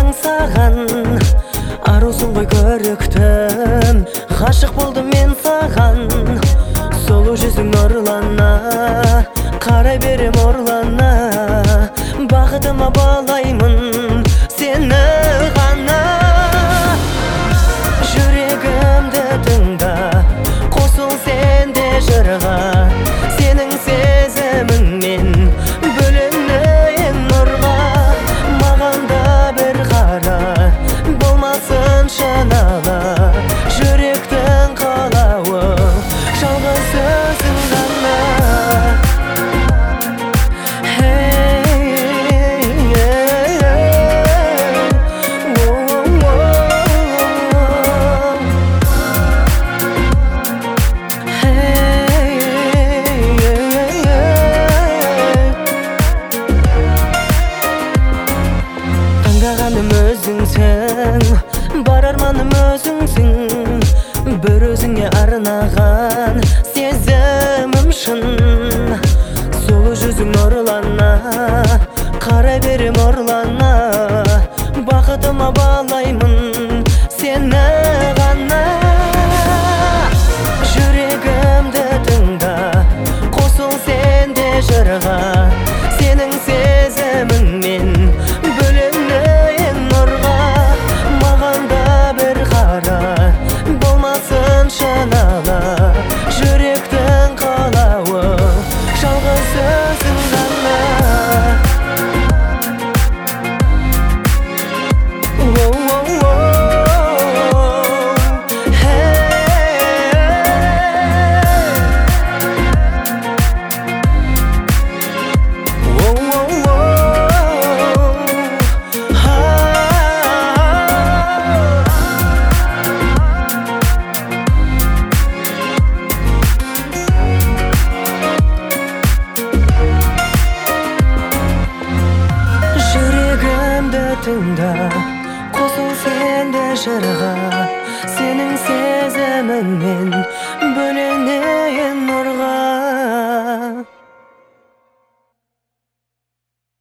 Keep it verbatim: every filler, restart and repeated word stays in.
таң саған, арусың ғой көріктім. Ғашық болдым мен саған, сұлу жүзің нұрлана, қарай берем орлана. Бақытыма балаймын сені ғана. Жүрегімді тыңда, қосыл сен де жырға. Сенің сезіміңмен бөленейін нұрға. Маған да бір қара, болмасын шанала. Жүректің қалауы жалғыз өзің ғана. Таңдағаным өзіңсің, бар арманым өзіңсің. Бір өзіңе арнаған сезімім шын. Сұлу жүзің нұрлана, қарай берем орлана. Бақытыма балаймын сені ғана. Жүрегімді тыңда, қосыл сен де жырға. Сенің сезіміңмен бөленейін нұрға. Маған да бір қара, болмасын шанала. Жүректің қалауы жалғыз өзің ғана. Тыңда, қосыл сен де жырға. Сенің сезіміңмен бөленейін нұрға.